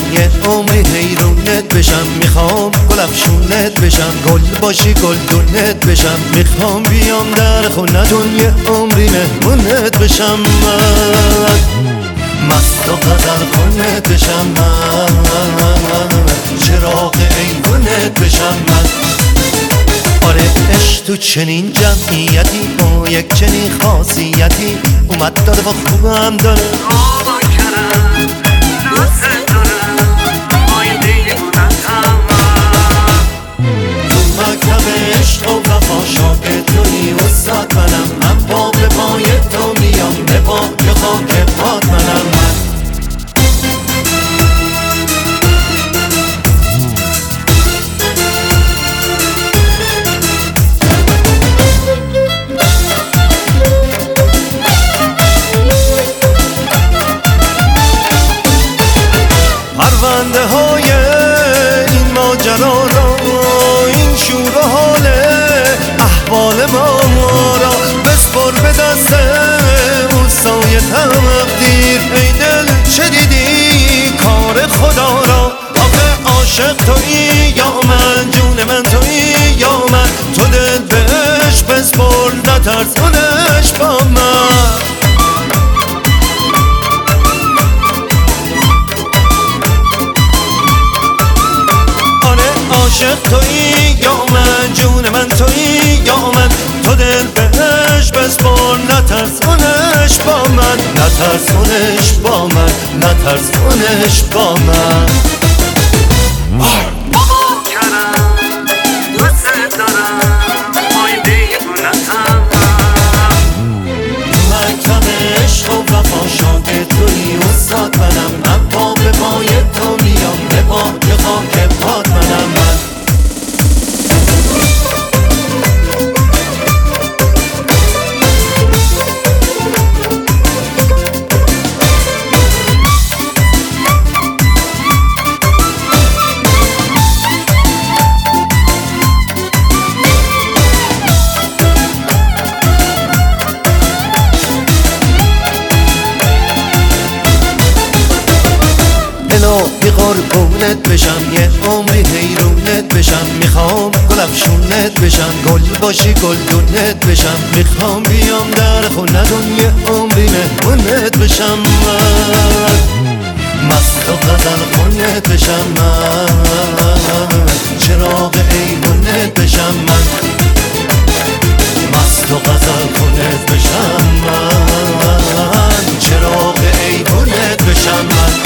یه عمری حیرونت بشم. میخوام گل افشونت بشم، گل باشی گلدونت بشم. میخوام بیام در خونتون یه عمری مهمونت بشم. من مست و غزل خونت بشم، من چراغ ایوونت بشم. من آره عشق تو چنین جمعیتی با یک چنین خاصیتی اومد داره و خوبم داره. آبا کرم دوست دارم آینده دیوونتم. تو مکتب عشق و وفا شاگرد تویی استاد منم. من پا به پای تو میام، به پای خاک پات منم. من پرونده های این ماجرا را، این شور و حال احوال ما را بسپر به دست اوستای تقدیر. ای دل چه دیدی کار خدا را؟ آخه عاشق تویی یا من، جون من تویی یا من. تو دل بهش بسپر نترسونش با من. عاشق تویی یا من، جون من تویی یا من. تو دل بهش بسپر نترسونش با من، نترسونش با من، نترسونش با من. آبا کرم دوست دارم آینده دیوونتم. مکتب عشق و وفا شاگرد تویی استاد منم. من پا به پای تو میام، به پای خاک پات منم. من الهی قربونت بشم، یه عمری حیرونت بشم. میخوام گل افشونت بشم، گل باشی گلدونت بشم. میخوام بیام در خونتون یه عمری مهمونت بشم. من مست و غزل خونت بشم، من چراغ ایوونت بشم. من مست و غزل خونت بشم، من چراغ ایوونت بشم. من